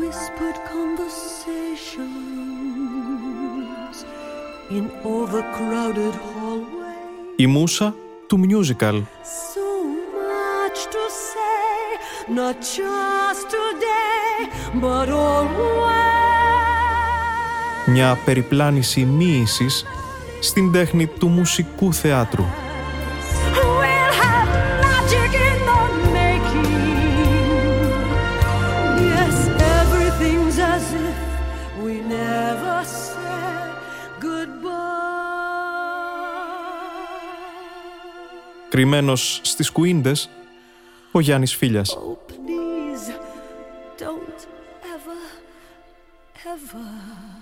whispered conversations in overcrowded hallways. Η μούσα του musical. So much to say, not just today, but always. Μια περιπλάνηση μοίησης στην τέχνη του μουσικού θεάτρου. Κρυμμένος στις κουίντες, ο Γιάννης Φίλιας. Oh, please, don't ever, ever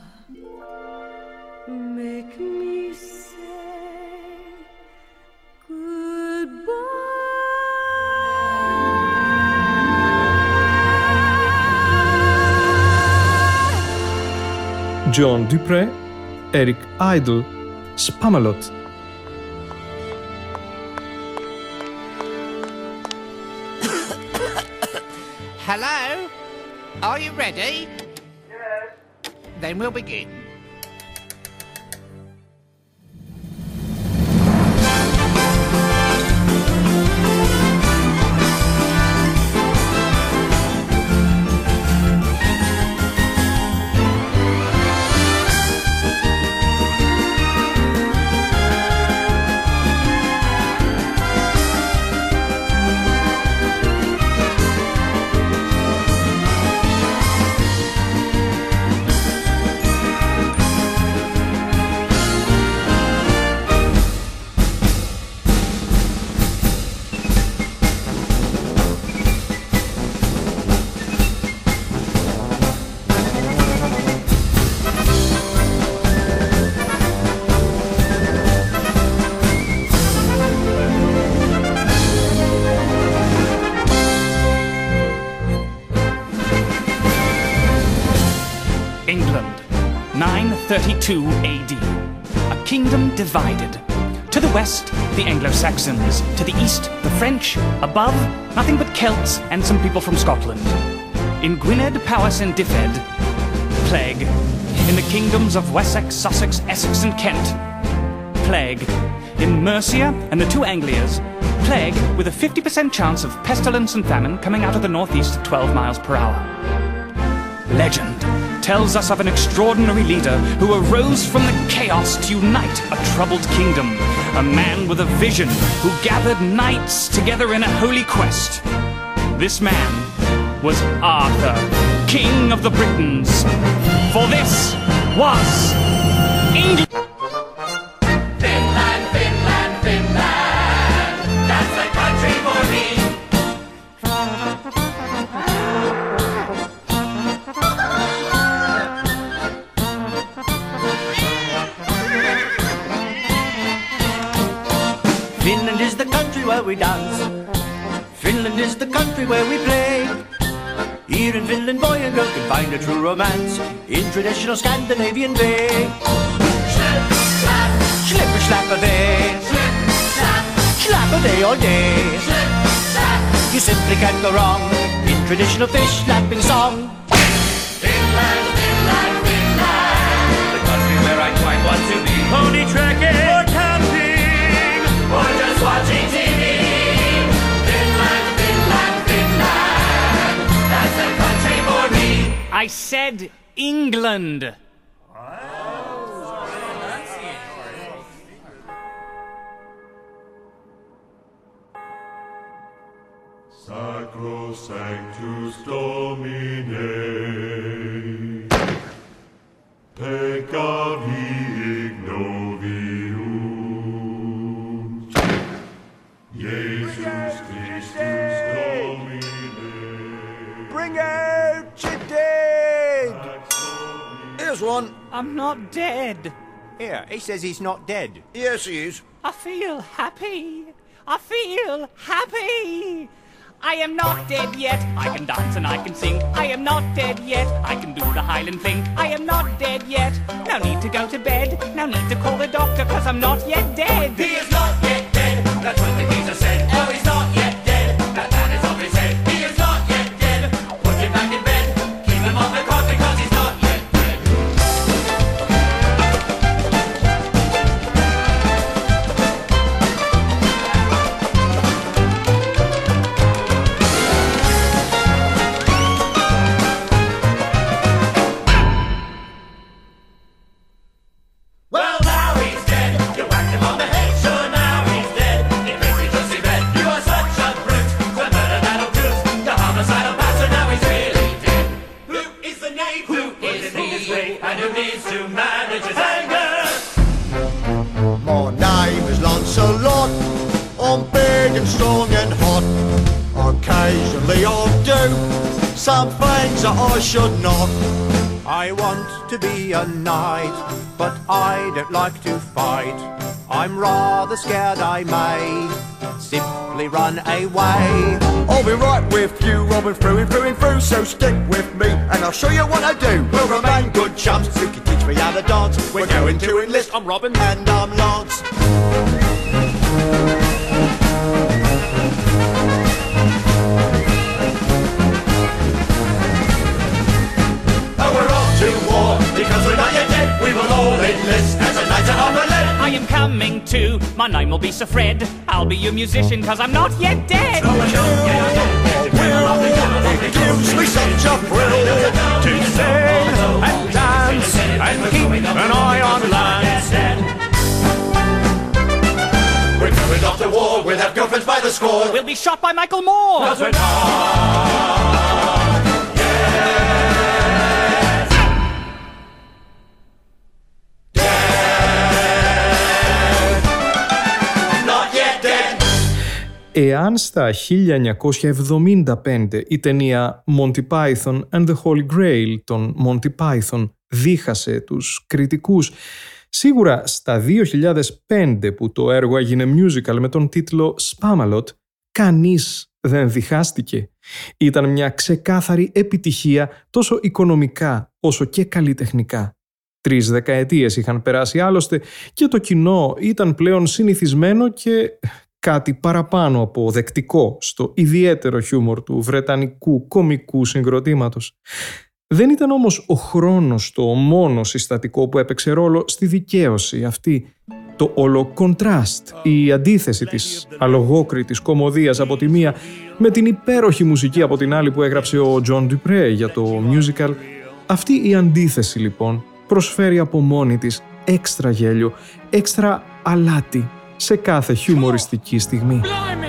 make me say goodbye. John Dupré, Eric Idle, Spamalot. Hello? Are you ready? Yes. Then we'll begin. England, 932 AD. A kingdom divided. To the west, the Anglo-Saxons. To the east, the French. Above, nothing but Celts and some people from Scotland. In Gwynedd, Powys and Dyfed, plague. In the kingdoms of Wessex, Sussex, Essex and Kent, plague. In Mercia and the two Anglias, plague with a 50% chance of pestilence and famine coming out of the northeast at 12 miles per hour. Legend tells us of an extraordinary leader who arose from the chaos to unite a troubled kingdom. A man with a vision who gathered knights together in a holy quest. This man was Arthur, King of the Britons. For this was England. Finland, Finland, Finland, that's the country for me. Finland is the country where we dance. Finland is the country where we play. Here in Finland, boy and girl can find a true romance in traditional Scandinavian way. Slip, slap, Slipper slap a day, slip, slap, slap a day all day. slip, slap. You simply can't go wrong in traditional fish slapping song. Finland, Finland, Finland, the country where I quite want to be. Pony trekking or camping, Or just watching TV. Finland, Finland, Finland, that's the country for me. I said England. Sacrosanctus Domine, peccavi ignovius, Jesus Christus Domine. bring out your dead. Here's one. I'm not dead. Here, he says he's not dead. Yes, he is. I feel happy. I feel happy. I am not dead yet. I can dance and I can sing. I am not dead yet. I can do the Highland thing. I am not dead yet. No need to go to bed. No need to call the doctor, 'cause I'm not yet dead. He is not yet dead, that's what the geezer said. Oh, he's not yet dead, that man is off his head. He is not yet dead, put him back in bed, keep him off the who needs to manage his anger. My name is Lancelot. I'm big and strong and hot. Occasionally I'll do some things that I should not. I want to be a knight, but I don't like to fight. I'm rather scared I may simply run away. I'll be right with you, Robin, through and through and through. So stick with me and I'll show you what I do. We'll remain good chums. You can teach me how to dance. We're going to enlist. I'm Robin and I'm Lance. To war, because we're not yet dead, we will all enlist as a knight of the lead. I am coming too, my name will be Sir Fred. I'll be your musician, cause I'm not yet dead. It gives me such a thrill to sing and dance and keep an eye on land. We're going off to war, we'll have girlfriends by the score. We'll be shot by Michael Moore. Cause we're not. Εάν στα 1975 η ταινία Monty Python and the Holy Grail των Monty Python δίχασε τους κριτικούς, σίγουρα στα 2005 που το έργο έγινε musical με τον τίτλο Spamalot, κανείς δεν διχάστηκε. Ήταν μια ξεκάθαρη επιτυχία τόσο οικονομικά όσο και καλλιτεχνικά. 3 δεκαετίες είχαν περάσει άλλωστε και το κοινό ήταν πλέον συνηθισμένο και κάτι παραπάνω από δεκτικό στο ιδιαίτερο χιούμορ του βρετανικού κωμικού συγκροτήματος. Δεν ήταν όμως ο χρόνος το μόνο συστατικό που έπαιξε ρόλο στη δικαίωση αυτή. Το όλο κοντράστ, η αντίθεση της αλογόκριτης κωμωδίας από τη μία με την υπέροχη μουσική από την άλλη που έγραψε ο John Dupre για το musical. Αυτή η αντίθεση λοιπόν προσφέρει από μόνη της έξτρα γέλιο, έξτρα αλάτι σε κάθε χιουμοριστική στιγμή.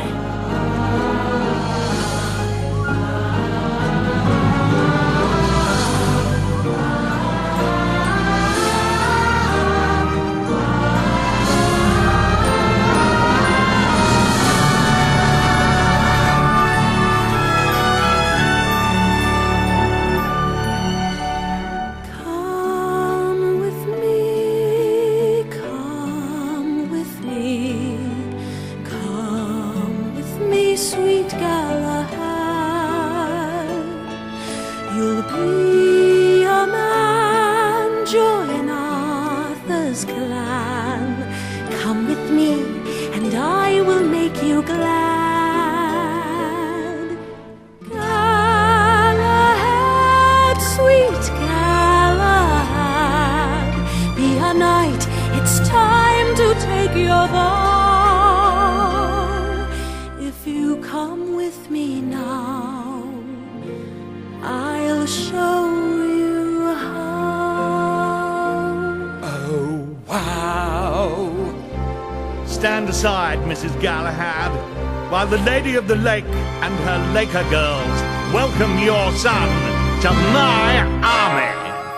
Stand aside, Mrs. Galahad, while the Lady of the Lake and her Laker girls welcome your son to my army.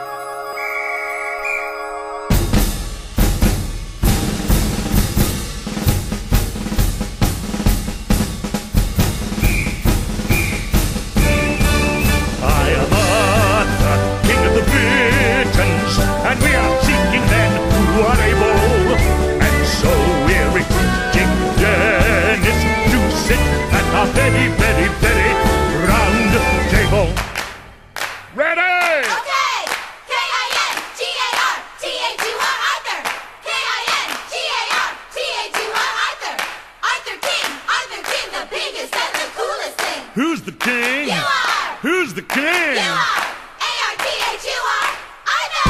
I am Arthur, King of the Britons, and we are seeking men who are able. So we're recruiting Dennis to sit at our very, very, very round table. Ready! Okay! K-I-N-G-A-R-T-H-U-R Arthur! K-I-N-G-A-R-T-H-U-R Arthur! Arthur King, the biggest and the coolest thing! Who's the king? You are! Who's the king? You are! A-R-T-H-U-R Arthur!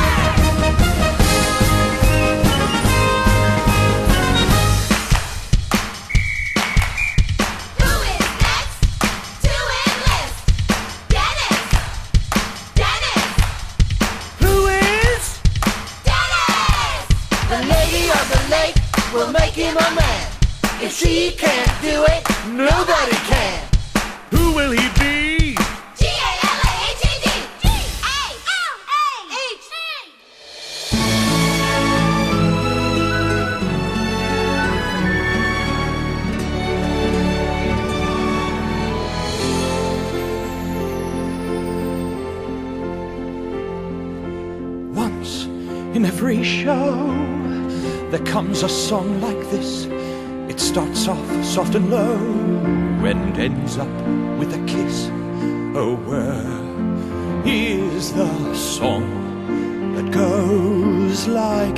We'll make him a man. If she can't do it, nobody can. Who will he be? G-A-L-A-H-A-D. G-A-L-A-H-A-D. In every show, there comes a song like this. It starts off soft and low and ends up with a kiss. Oh, where is the song that goes like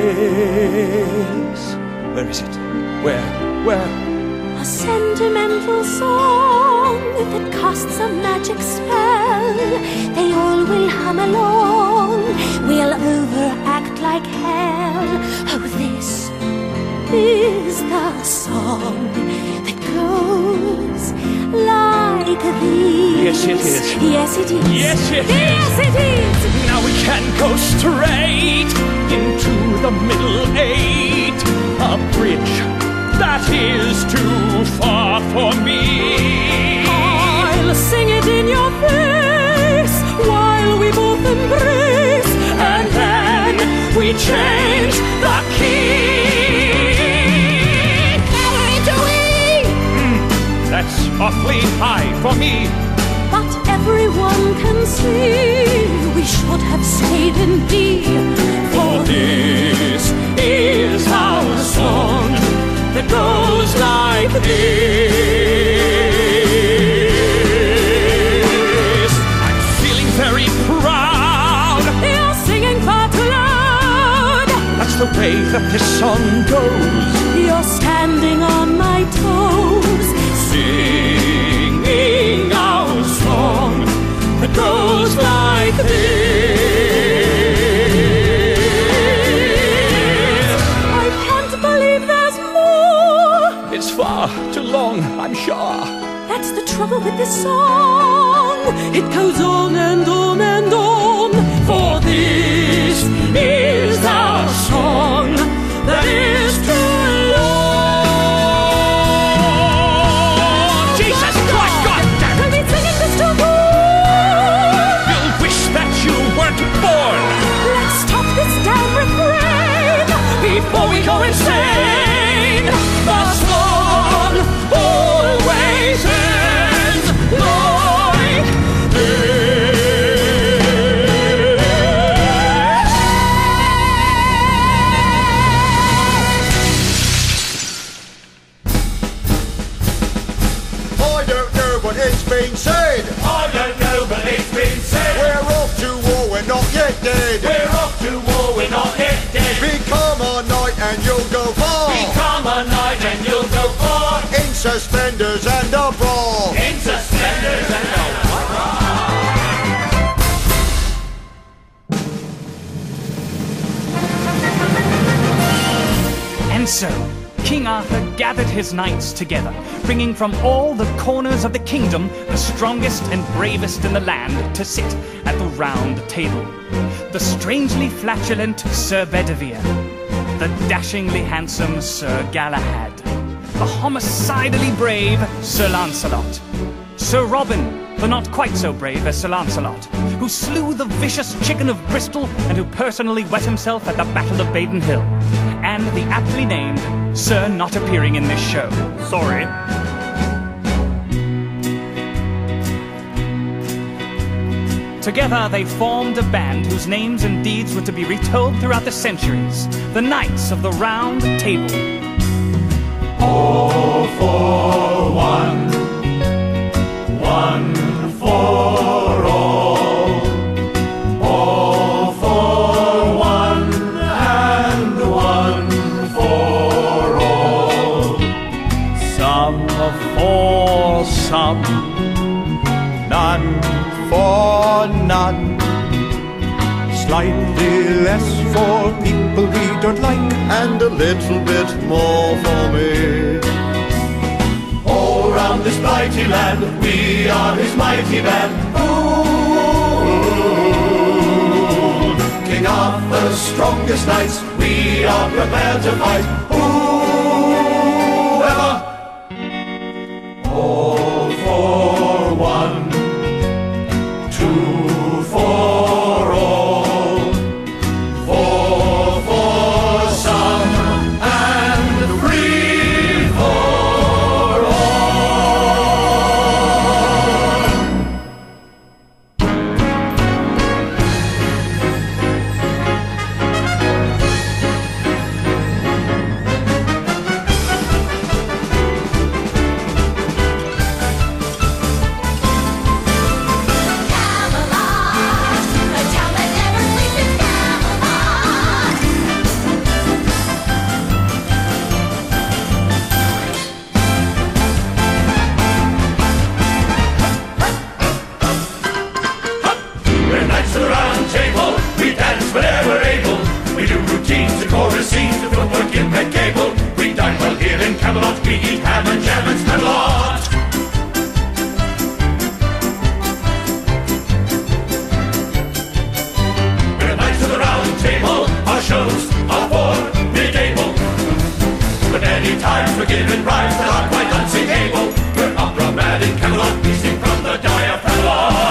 this? Where is it? Where? A sentimental song that casts a magic spell. They all will hum along, we'll overact like hell. Oh, this is the song that goes like this. Yes, it is. Yes, it is. Yes, it is. Yes, it is. Now we can go straight into the middle eight. A bridge that is too far for me. I'll sing it in your face while we both embrace, and then we change the key. Into E. That's awfully high for me. But everyone can see we should have stayed in D. For this is our song that goes like this. I'm feeling very proud. You're singing far too loud. That's the way that this song goes. You're standing on my toes, Singing our song that goes like this. I can't believe there's more. It's far too long, I'm sure. That's the trouble with this song. It goes on and on and on. For this is our song that is too long. Jesus Christ, God damn We'll it! be singing this till dawn. You'll wish that you weren't born Let's stop this damn refrain before we go insane. The song always ends like this. I don't know, but it's been said. I don't know, but it's been said. We're off to war, we're not yet dead. We're off to war, we're not yet dead. Become a knight and you'll go far. Become a knight and you'll go far. In suspenders and a bra. In suspenders and a And so, King Arthur gathered his knights together, bringing from all the corners of the kingdom the strongest and bravest in the land to sit at the round table. The strangely flatulent Sir Bedivere, the dashingly handsome Sir Galahad, the homicidally brave Sir Lancelot, Sir Robin, the not quite so brave as Sir Lancelot, who slew the vicious chicken of Bristol and who personally wet himself at the Battle of Baden Hill, and the aptly named Sir Not Appearing in This Show. Sorry. Together they formed a band whose names and deeds were to be retold throughout the centuries, the Knights of the Round Table. all for one, one for all for one and one for all. Some for some, none for none. Slightly less for people we don't like, and a little bit more for me. All round this mighty land, we are his mighty band. Ooh, King Arthur's strongest knights, we are prepared to fight. Whoever, all for one, two for all, four for some, and three for all. heaven's Camelot. We're knights of the round table, our shows are for mid-able. But many times we're given rhymes that aren't quite unsingable. We're opera mad in Camelot, we sing from the diaphragm.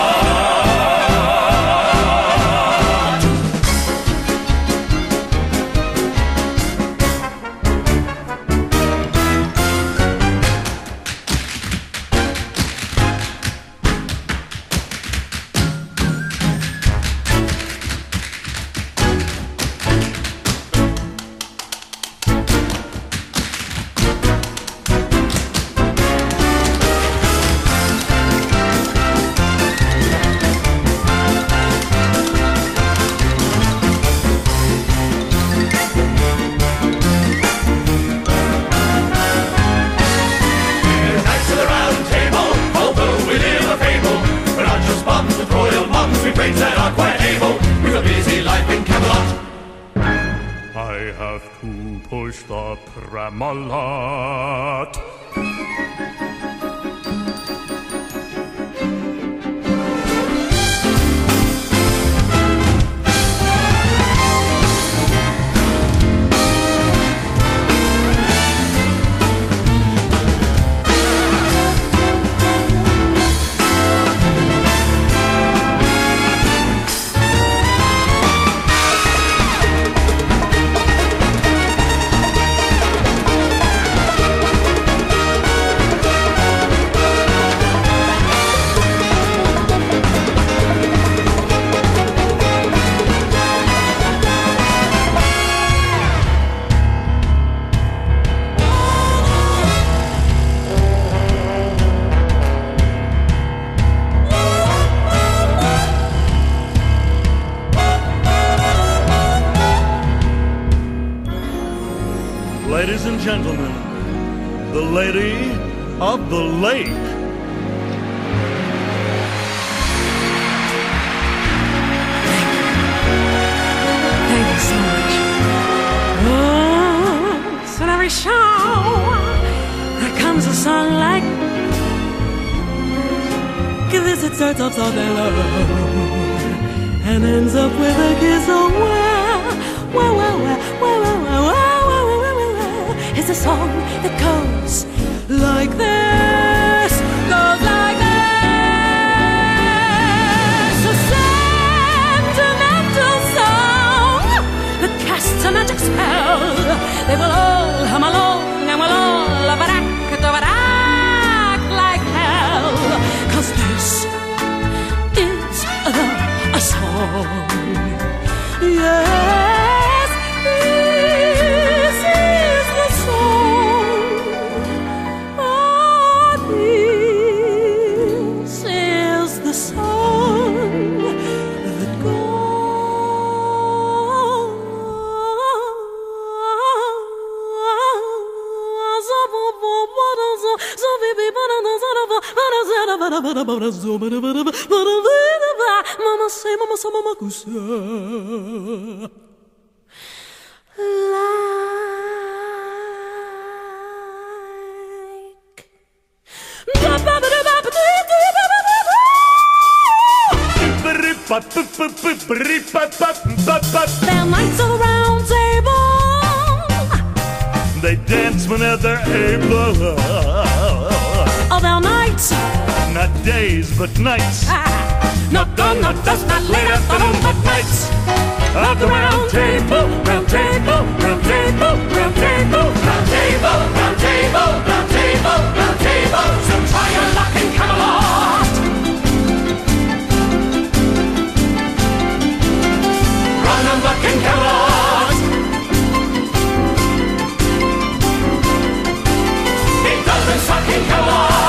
Pramalot. Ladies and gentlemen, the Lady of the Lake. Thank you so much. Oh, so every show there comes a song like this. It starts off so low and ends up with a kiss. Oh, it's a song that goes like this, goes like this. A sentimental song that casts a magic spell. They will all hum along and we'll all act like hell. 'Cause this is a song. Yes, this is the song. Oh, this is the song that Mama say, mama say, mama kusa. They're knights of the round table. They dance whenever they're able. Oh, they're nights. Not days, but nights. Not dawn, not dusk, not late afternoon, but nights. Of the round table, round table, round table, round table, Round table, round table, round table, round table. So try your luck in Camelot. Run and luck in Camelot. It doesn't suck in Camelot.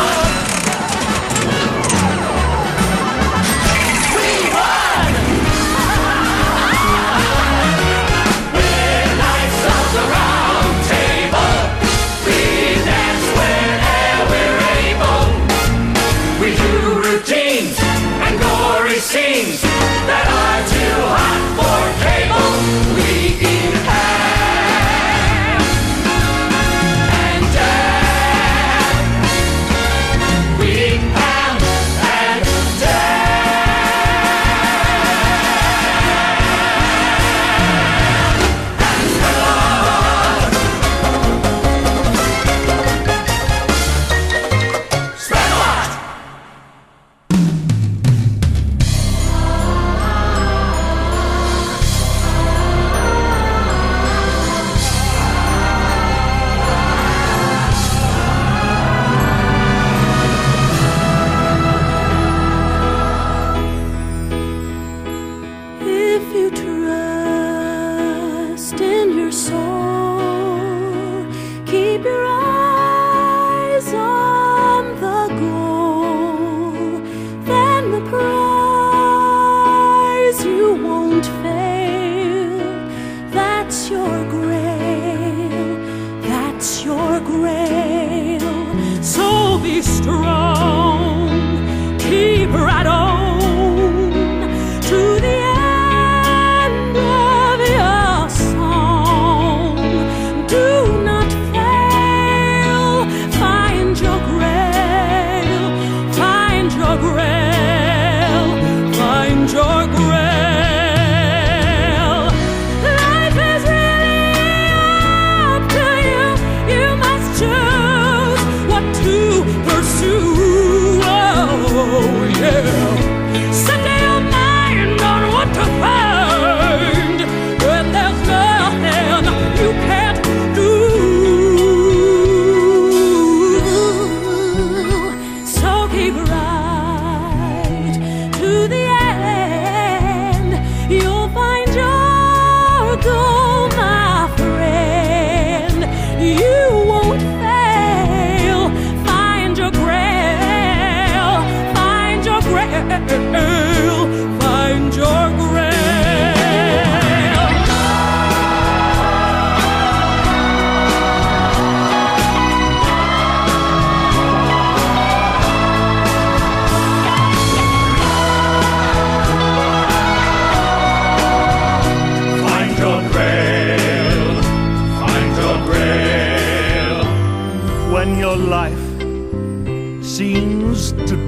Scenes that are too hot for cable. We eat ham and jam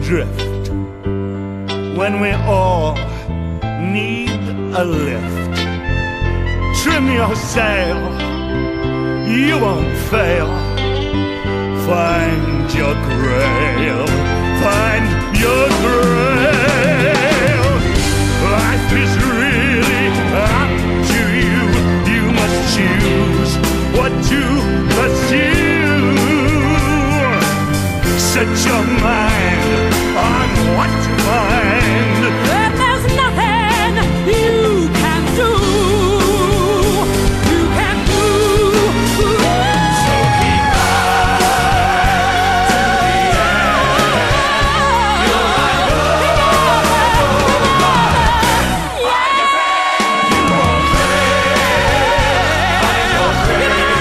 adrift when we all need a lift. Trim your sail, you won't fail. Find your grail, find your grail. Life is really up to you. You must choose what to pursue. Set your mind on what to find. And there's nothing you can do. You can do. So keep on to the end. You'll find you won't fail. Find your friend.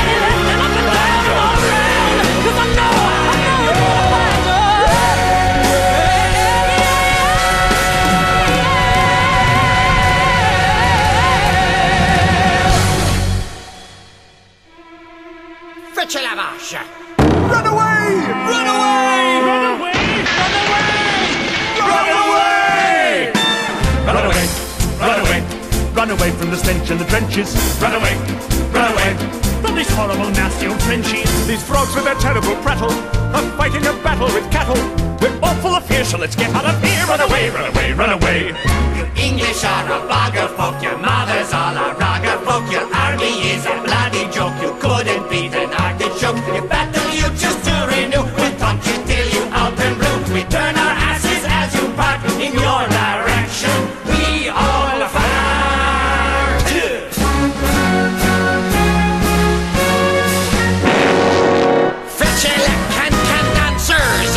Fetch a lavage! Run away! Run away! Run away! Run away! Run away! Run away! Run away! Run away from the stench and the trenches. Run away! Run away! From these horrible, nasty old trenches. These frogs with their terrible prattle are fighting a battle with cattle. We're all full of fear, so let's get out of here. Run away! Run away! Run away! You English are a bugger folk, your mother's all a rugger folk, your army is a bloody joke, you couldn't beat an artichoke. You battle you just to renew, we'll taunt you till you out and blue. We turn our asses as you part in your direction. We all fire too. Fetch a can dancers.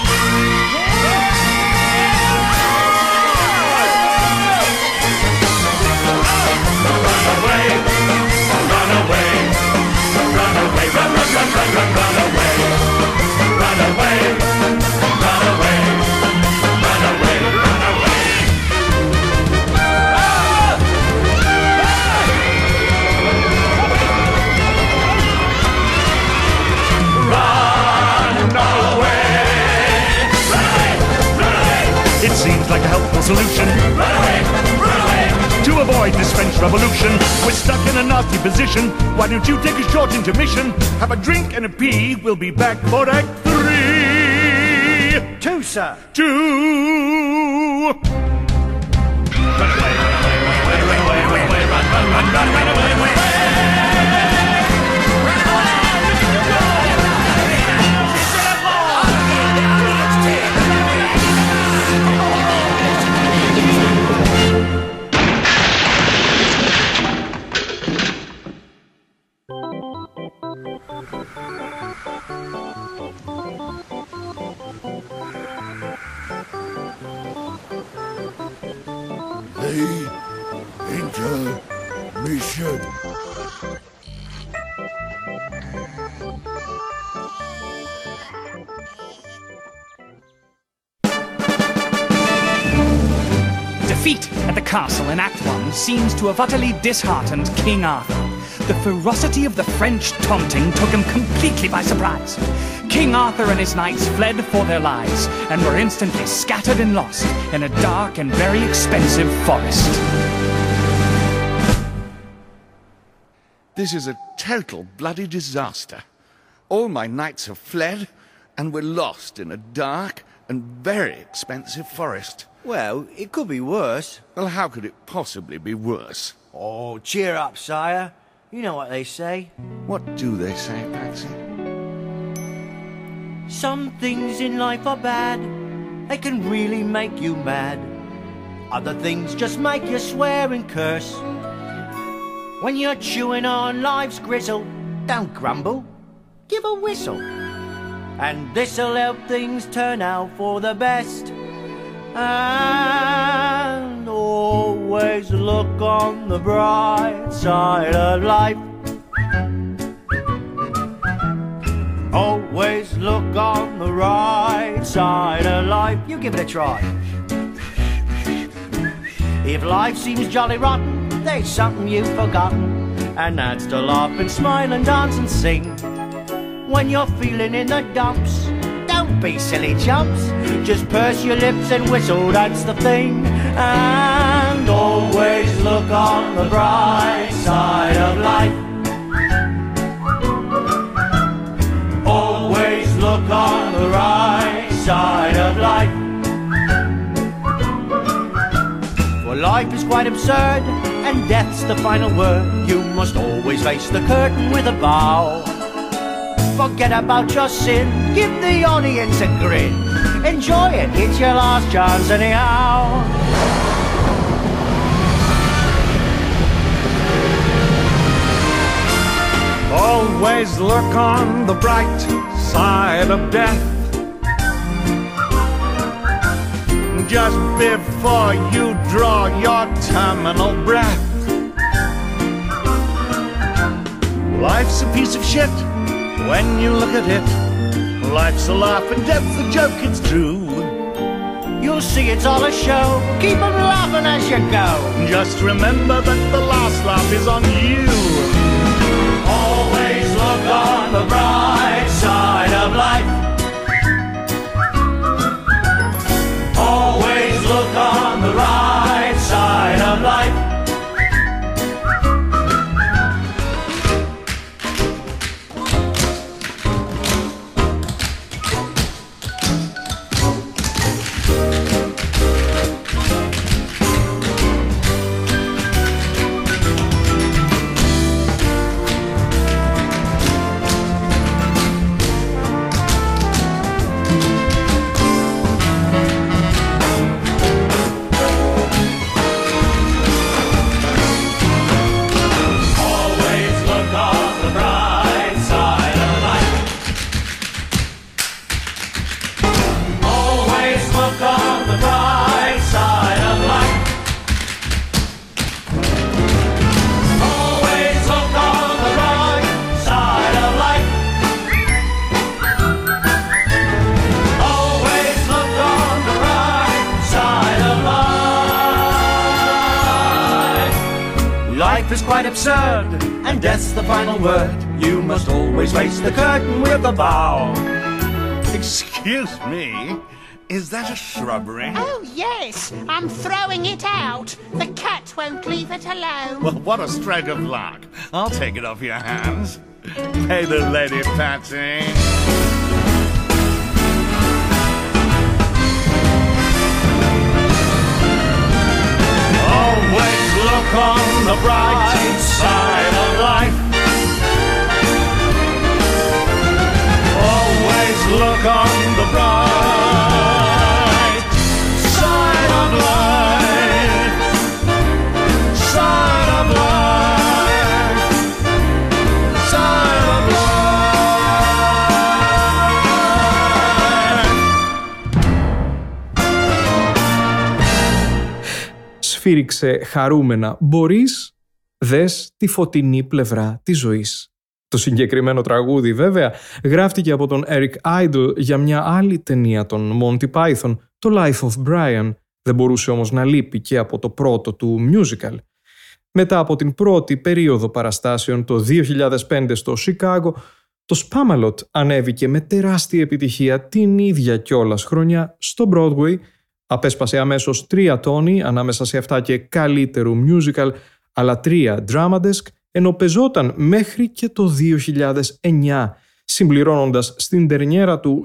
It seems like a helpful solution. Run away! Run away! To avoid this French Revolution, we're stuck in a nasty position. Why don't you take a short intermission? Have a drink and a pee. We'll be back for Act 3. 2, sir. 2. Run away! Run away! Run away! Run away! Run away! Intermission. Defeat at the castle in Act 1 seems to have utterly disheartened King Arthur. The ferocity of the French taunting took him completely by surprise. King Arthur and his knights fled for their lives and were instantly scattered and lost in a dark and very expensive forest. This is a total bloody disaster. All my knights have fled, and we're lost in a dark and very expensive forest. Well, it could be worse. Well, how could it possibly be worse? Oh, cheer up, sire. You know what they say. What do they say, Patsy? Some things in life are bad. They can really make you mad. Other things just make you swear and curse. When you're chewing on life's gristle, don't grumble, give a whistle. And this'll help things turn out for the best. And always look on the bright side of life. Always look on the right side of life. You give it a try. If life seems jolly rotten, there's something you've forgotten, and that's to laugh and smile and dance and sing. When you're feeling in the dumps, don't be silly chumps. Just purse your lips and whistle, that's the thing. And always look on the bright side of life. Always look on the right side of life. For life is quite absurd, and death's the final word. You must always face the curtain with a bow. Forget about your sin, give the audience a grin. Enjoy it, it's your last chance anyhow. Always look on the bright side of death. Just before you draw your terminal breath. Life's a piece of shit when you look at it. Life's a laugh and death's a joke, it's true. You'll see it's all a show, keep 'em laughing as you go. Just remember that the last laugh is on you. Always look on the bright side of life. Always look on the right side of life. Life is quite absurd, and death's the final word. You must always face the curtain with a bow. Excuse me, is that a shrubbery? Oh, yes, I'm throwing it out. The cat won't leave it alone. Well, what a stroke of luck. I'll take it off your hands. Pay the lady, Patsy. Always look on the bright side of life. Always look on the bright side of life. Side of life. Side of life. Σφύριξε χαρούμενα. Μπορείς, δες τη φωτεινή πλευρά της ζωής. Το συγκεκριμένο τραγούδι βέβαια γράφτηκε από τον Eric Idle για μια άλλη ταινία των Monty Python, το Life of Brian. Δεν μπορούσε όμως να λείπει και από το πρώτο του musical. Μετά από την πρώτη περίοδο παραστάσεων το 2005 στο Σικάγο, το Spamalot ανέβηκε με τεράστια επιτυχία την ίδια κιόλας χρονιά στο Broadway. Απέσπασε αμέσως 3 τόνοι ανάμεσα σε αυτά και καλύτερου musical, αλλά 3 Dramadesk, ενώ πεζόταν μέχρι και το 2009, συμπληρώνοντας στην τερνιέρα του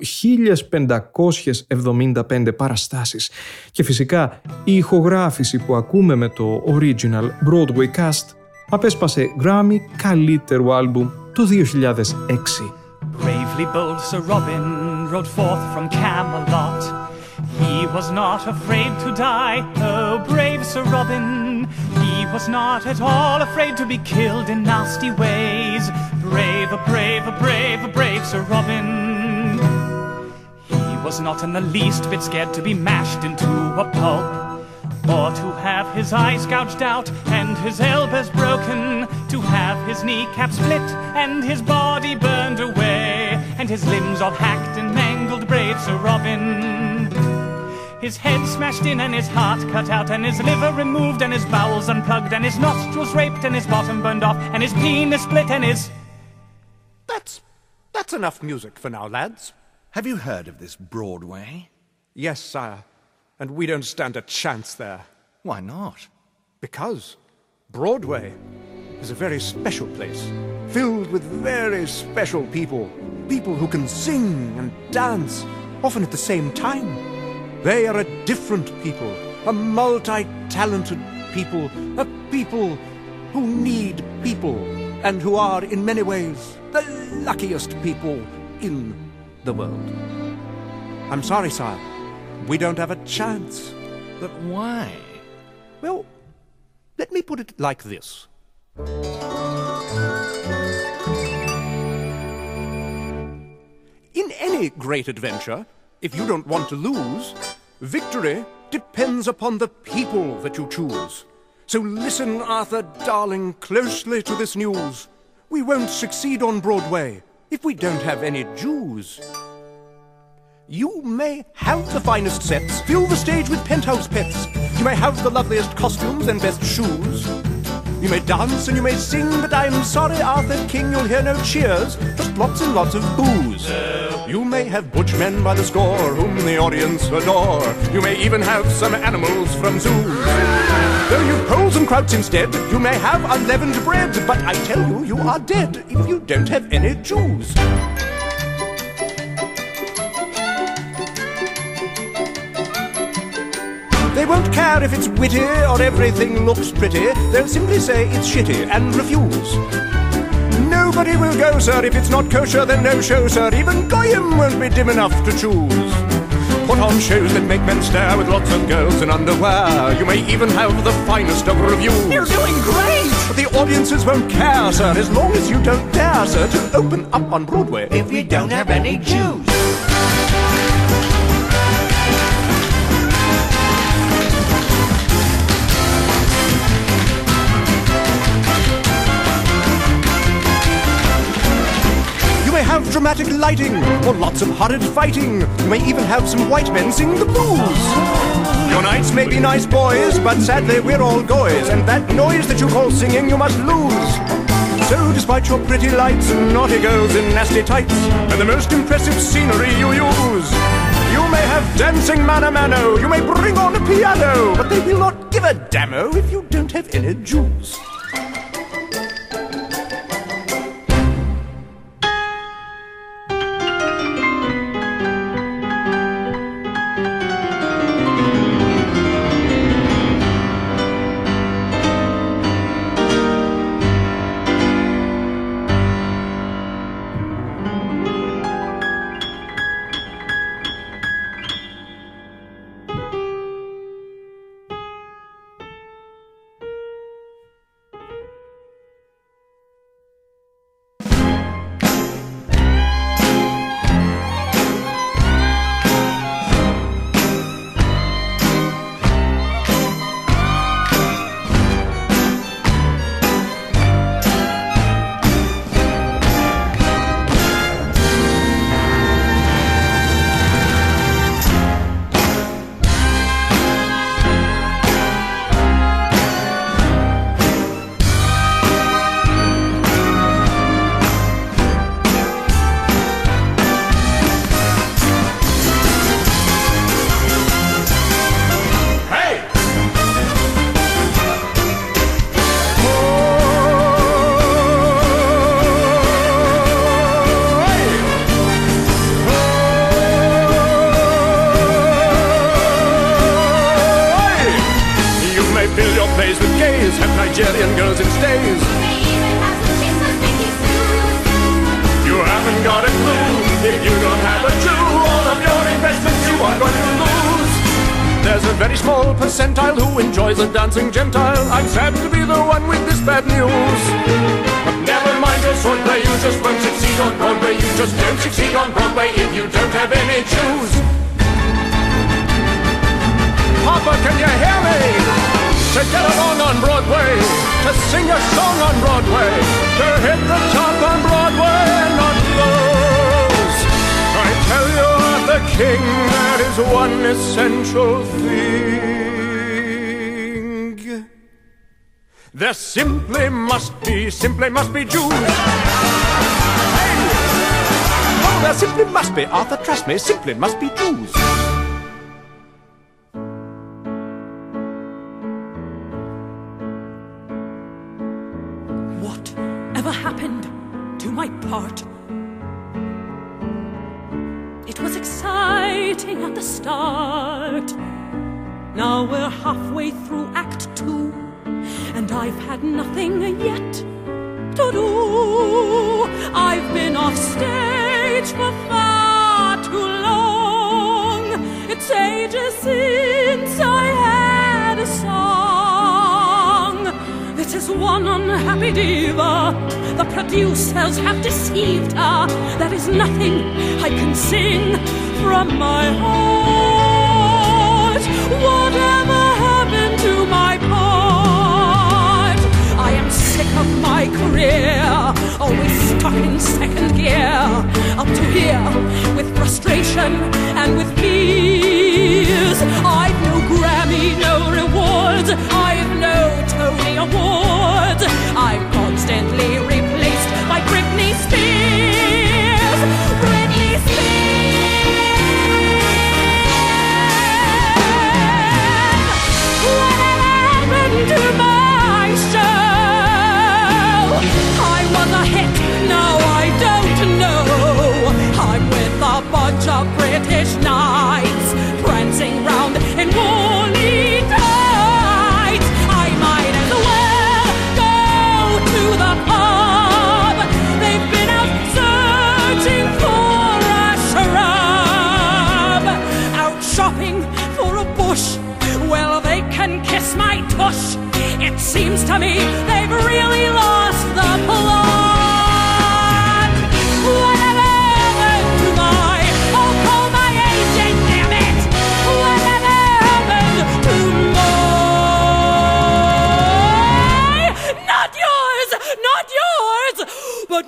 1575 παραστάσεις. Και φυσικά η ηχογράφηση που ακούμε με το original Broadway cast απέσπασε Grammy καλύτερου άλμπουμ το 2006. Bravely bold Sir Robin rode forth from Camelot. He was not afraid to die, oh brave Sir Robin. He was not at all afraid to be killed in nasty ways. Brave, brave, brave, brave Sir Robin. He was not in the least bit scared to be mashed into a pulp, or to have his eyes gouged out and his elbows broken, to have his kneecap split and his body burned away, and his limbs all hacked and mangled, brave Sir Robin. His head smashed in and his heart cut out and his liver removed and his bowels unplugged and his nostrils raped and his bottom burned off and his penis split and his... That's enough music for now, lads. Have you heard of this Broadway? Yes, sire. And we don't stand a chance there. Why not? Because Broadway is a very special place, filled with very special people. People who can sing and dance, often at the same time. They are a different people, a multi-talented people, a people who need people, and who are, in many ways, the luckiest people in the world. I'm sorry, sire. We don't have a chance. But why? Well, let me put it like this. In any great adventure, if you don't want to lose, victory depends upon the people that you choose. So listen, Arthur, darling, closely to this news. We won't succeed on Broadway if we don't have any Jews. You may have the finest sets, fill the stage with penthouse pets. You may have the loveliest costumes and best shoes. You may dance and you may sing, but I'm sorry, Arthur King, you'll hear no cheers, just lots and lots of boos. You may have butch men by the score, whom the audience adore. You may even have some animals from zoos. Though you poles and krauts instead, you may have unleavened bread, but I tell you, you are dead if you don't have any Jews. They won't care if it's witty or everything looks pretty. They'll simply say it's shitty and refuse. Nobody will go, sir, if it's not kosher, then no show, sir. Even Goyim won't be dim enough to choose. Put on shows that make men stare with lots of girls in underwear. You may even have the finest of reviews. You're doing great! But the audiences won't care, sir, as long as you don't dare, sir, to open up on Broadway If we don't have any Jews. You may have dramatic lighting, or lots of horrid fighting. You may even have some white men sing the blues. Your knights may be nice boys, but sadly we're all goys, and that noise that you call singing you must lose. So despite your pretty lights and naughty girls in nasty tights, and the most impressive scenery you use, you may have dancing mano a mano, you may bring on a piano, but they will not give a dammo if you don't have any Jews. Nigerian girls in stays. You haven't got a clue. If you don't have a Jew, all of your investments you are going to lose. There's a very small percentile who enjoys a dancing Gentile. I'm sad to be the one with this bad news. But never mind your swordplay, you just won't succeed on Broadway. You just don't succeed on Broadway if you don't have any Jews. Papa, can you hear me? To get along on Broadway, to sing a song on Broadway, to hit the top on Broadway and not lose. I tell you, Arthur King, that is one essential thing. There simply must be Jews. Hey! Hold There simply must be, Arthur, trust me, simply must be Jews. Whatever happened to my part? It was exciting at the start. Now we're halfway through Act 2, and I've had nothing yet to do. I've been off stage for far too long. It's ages since I had a song. This is one unhappy diva. The producers have deceived her. There is nothing I can sing from my heart. Whatever happened to my part? I am sick of my career, always stuck in second gear, up to here with frustration and with fears. I've no Grammy, no rewards, I've no Tony Awards. I'm constantly replaced by Britney Spears. Britney Spears. Whatever happened to my show? I was a hit, now I don't know. I'm with a bunch of British knights, prancing round in woolly tights. I might as well go to the pub. They've been out searching for a shrub, out shopping for a bush. Well, they can kiss my tush. It seems to me they've really lost the plot. Whatever happened to my, oh, call my agent, damn it. Whatever happened to my, not yours, but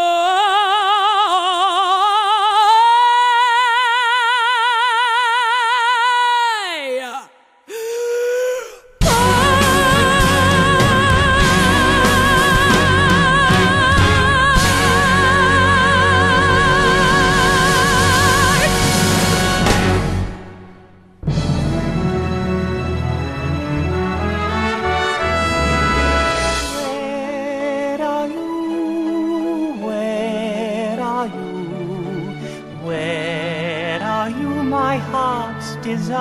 Where are you, my heart's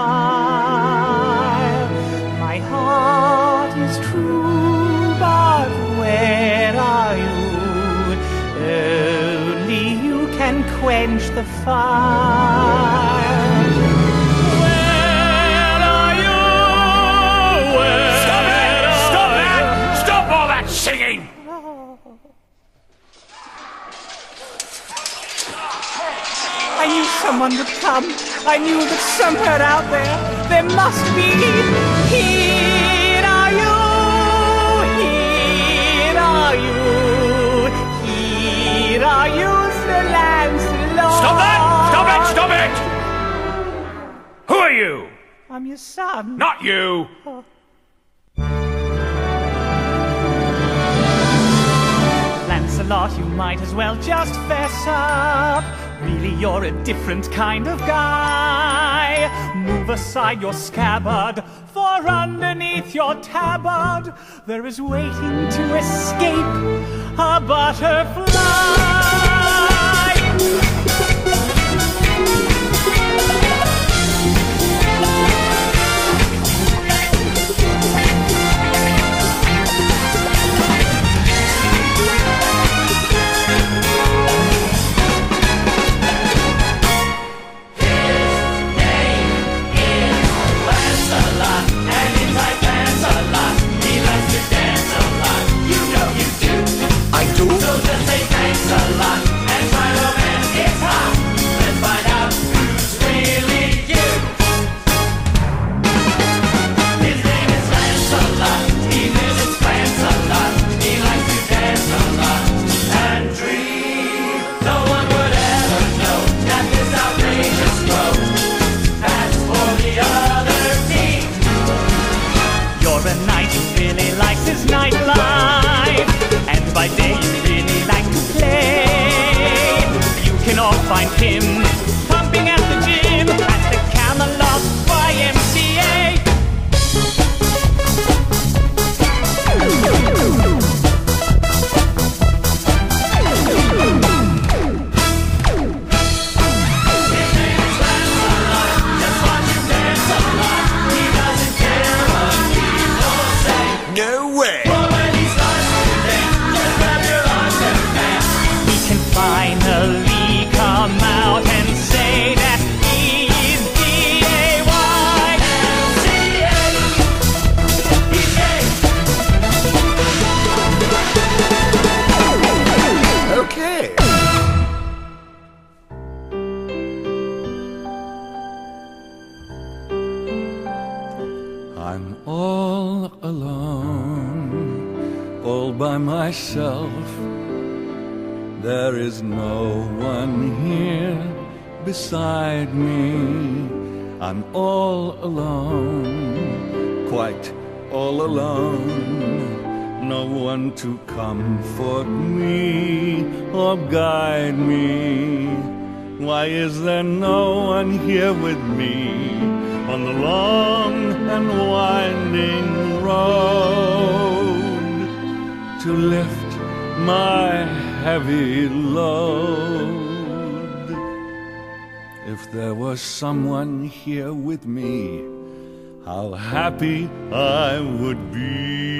desire? My heart is true, but where are you? Only you can quench the fire. Where are you? Stop it! Stop that! Stop all that singing! I knew someone would come. I knew that somewhere out there must be. Here are you, here are you, here are you, Sir Lancelot. Stop that! Stop it! Stop it! Who are you? I'm your son. Not you! Lancelot, you might as well just fess up. Really, you're a different kind of guy. Move aside your scabbard, for underneath your tabard there is waiting to escape a butterfly. find him pumping at the gym at the Camelot YMCA. No way! He can finally come out and say that he's D-A-Y-M-C-A. Okay. I'm all alone, all by myself. There is no one here beside me. I'm all alone, quite all alone. No one to comfort me or guide me. Why is there no one here with me on the long and winding road to lift my heavy load? If there was someone here with me, how happy I would be.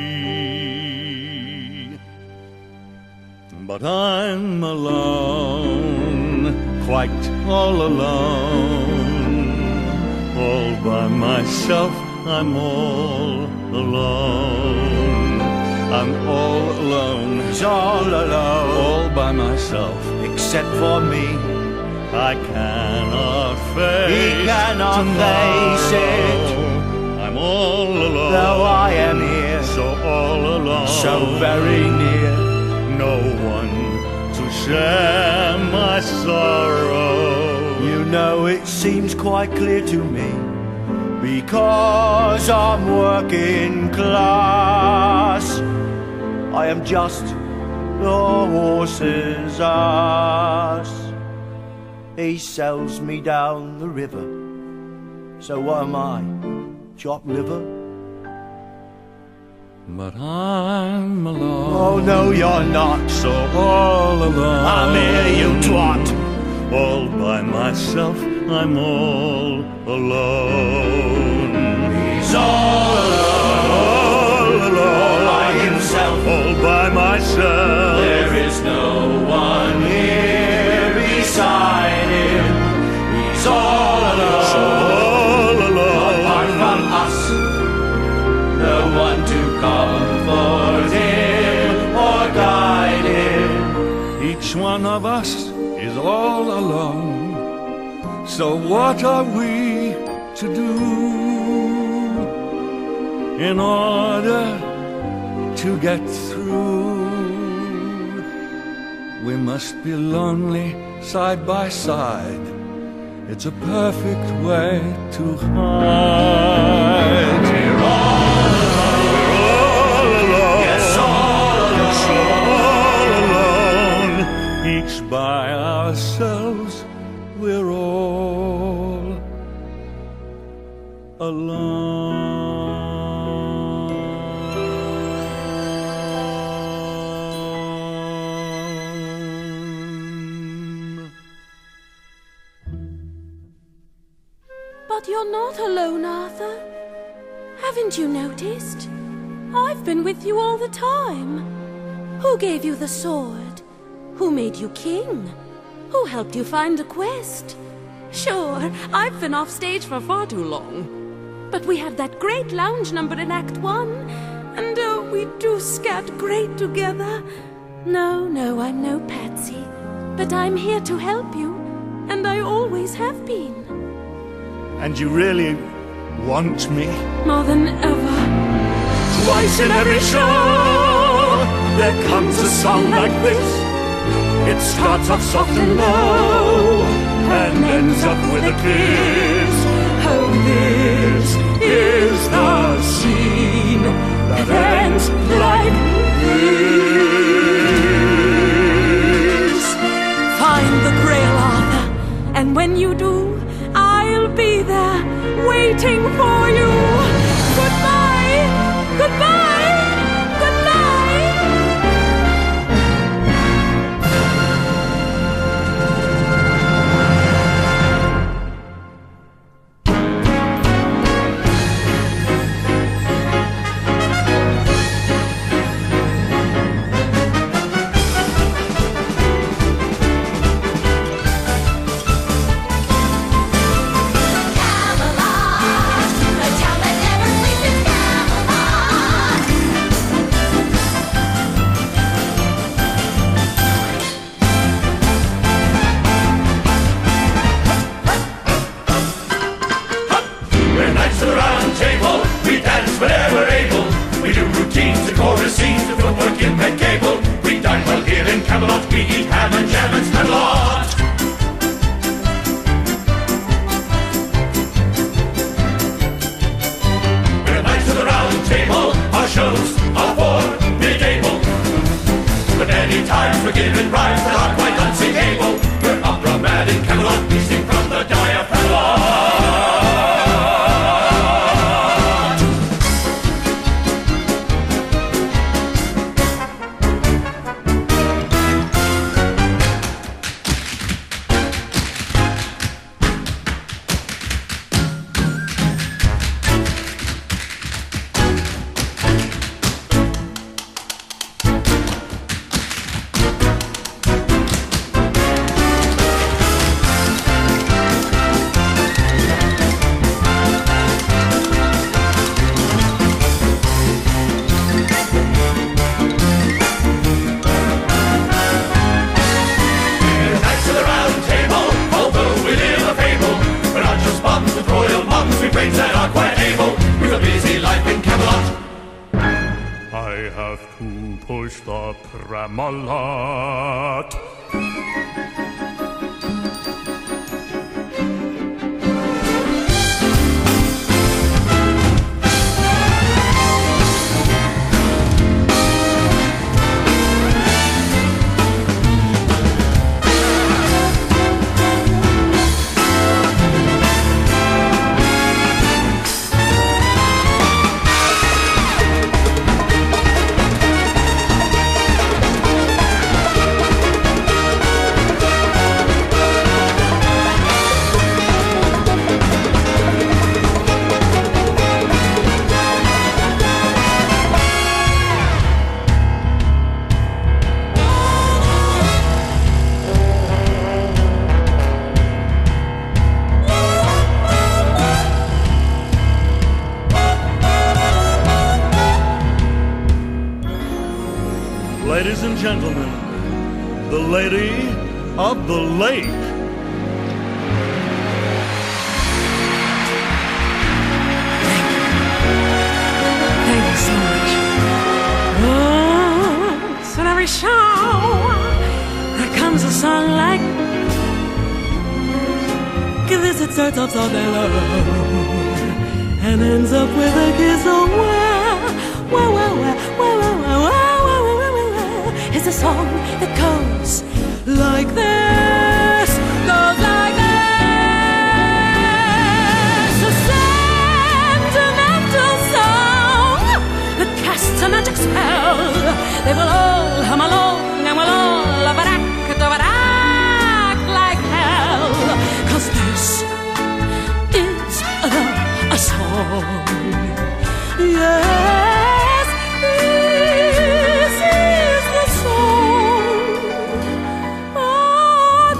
But I'm alone, quite all alone. All by myself, I'm all alone. I'm all alone. He's all alone. All by myself. Except for me. I cannot face He cannot face it. I'm all alone. Though I am here, so all alone. so very near. No one to share my sorrow. You know it seems quite clear to me, because I'm working class. I am just the horse's ass. He sells me down the river. So what am I? Chopped liver? But I'm alone. Oh no, you're not. So all alone. I'm here, you twat. All by myself, I'm all alone. He's all alone. All alone. All by himself. All by myself. There is no one here beside him. He's all alone. So all alone. Apart from us, no one to comfort him or guide him. Each one of us is all alone. So what are we to do in order to get through? We must be lonely side by side. It's a perfect way to hide. We're all alone. Yes, all alone. Each by ourselves, we're all alone. But you're not alone, Arthur. Haven't you noticed? I've been with you all the time. Who gave you the sword? Who made you king? Who helped you find a quest? Sure, I've been off stage for far too long. But we had that great lounge number in Act 1, and we do scat great together. No, I'm no patsy, but I'm here to help you, and I always have been. And you really want me? More than ever. Twice in every show, there comes a song like this. It starts off soft and low, and ends up with a kiss. Oh, this is the scene that ends like this. Find the Grail giving rise to our quite dancing able. We're opera mad in Camelot, feasting from the diaphragm. Pramalot. Ladies and gentlemen, the Lady of the Lake. Thank you so much. Once in every show, there comes a song like this. It starts off all day long and ends up with a kiss. Oh, it's a song that goes like this, goes like this. A sentimental song that casts a magic spell. They will all hum along and will all act like hell. 'Cause this is a song. Yes, this is the song. Oh,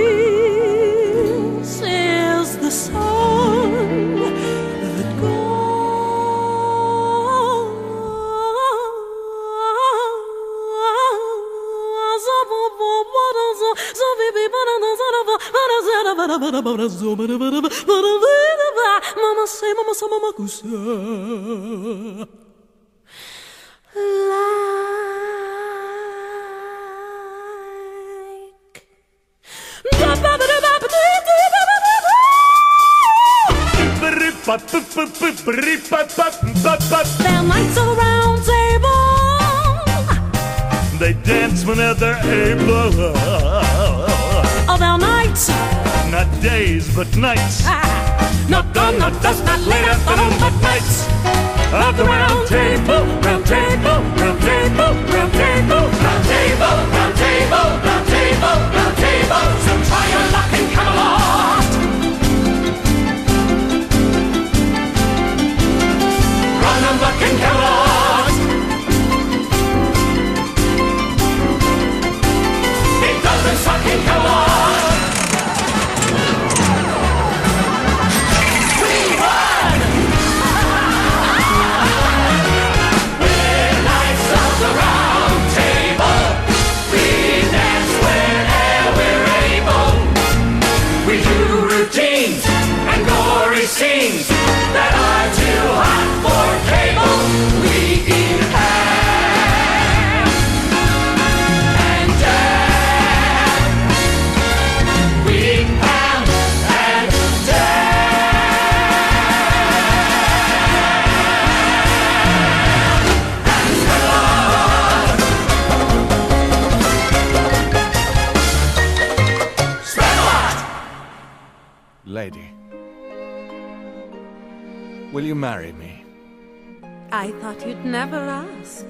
this is the song that Mama say, mama say, mama goose. There are nights of the round table. They dance whenever they're able. Oh, there are nights, not days but nights. Not dawn, not dusk, not late afternoon, but nights of the round table, round table, round table, round table, round table, round table, round table, round table. So try your luck in Camelot. Run and luck in Camelot. It doesn't suck in Camelot. We won! lady. Will you marry me? I thought you'd never ask.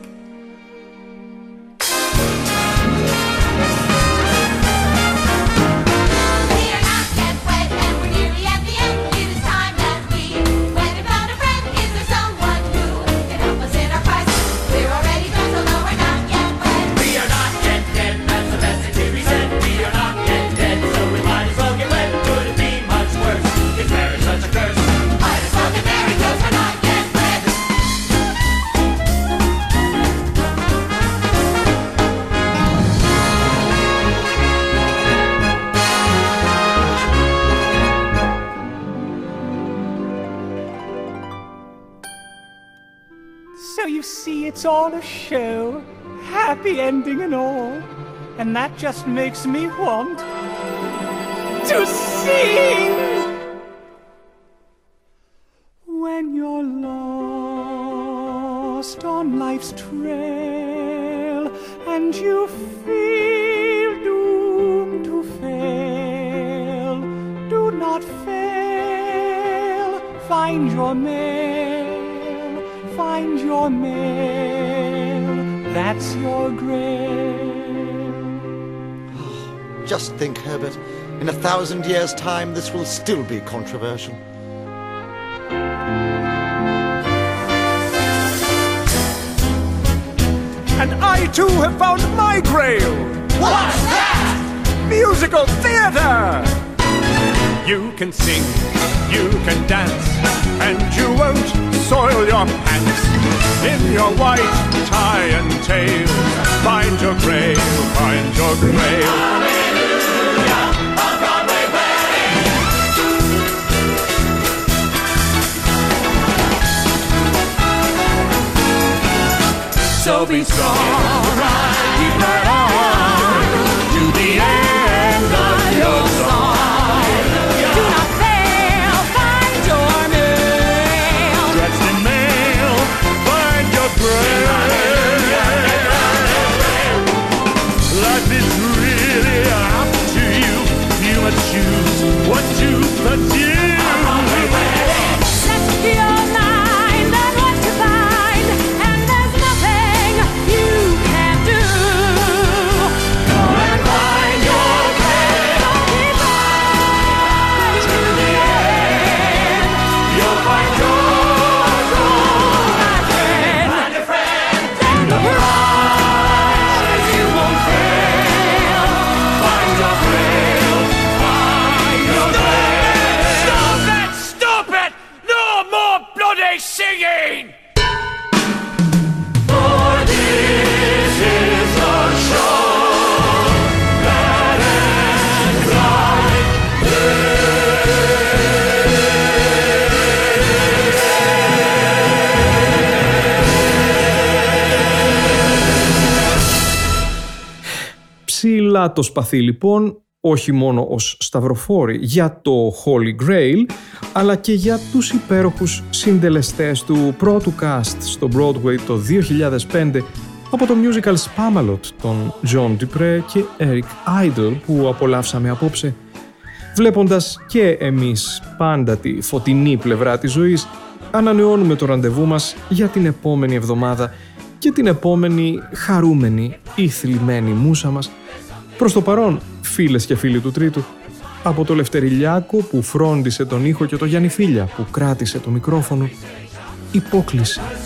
So you see, it's all a show, happy ending and all, and that just makes me want to sing. When you're lost on life's trail and you feel doomed to fail, do not fail, find your mail, find your mail, that's your grail. Just think, Herbert, in 1,000 years' time this will still be controversial. And I too have found my grail. What's that? Musical theater! You can sing, you can dance, and you won't soil your pants. In your white tie and tail, find your grail, find your grail. Hallelujah, a Broadway wedding. So be strong, keep right on, to the end of your song. Do not fail, find your mail. Dressed in mail, find your grail. Life is really up to you. You must choose what to pursue. Set your mind on what to find, and there's nothing you can't do. Go and find your grail. Keep right to the end. You'll find your My friend, Find a friend. then rise, you won't fail. find your grail, find your grail. Stop that! Stop it! No more bloody singing! For this is a show that ends like Ψηλά το σπαθί λοιπόν, όχι μόνο ως σταυροφόροι για το Holy Grail, αλλά και για τους υπέροχους συντελεστές του πρώτου cast στο Broadway το 2005 από το musical Spamalot των John Dupre και Eric Idle που απολαύσαμε απόψε. Βλέποντας και εμείς πάντα τη φωτεινή πλευρά της ζωής, ανανεώνουμε το ραντεβού μας για την επόμενη εβδομάδα και την επόμενη χαρούμενη ή θλιμμένη μούσα μας. Προς το παρόν, φίλες και φίλοι του Τρίτου, από το Λευτερηλιάκο που φρόντισε τον ήχο και το Γιάννη Φίλια που κράτησε το μικρόφωνο, υπόκληση.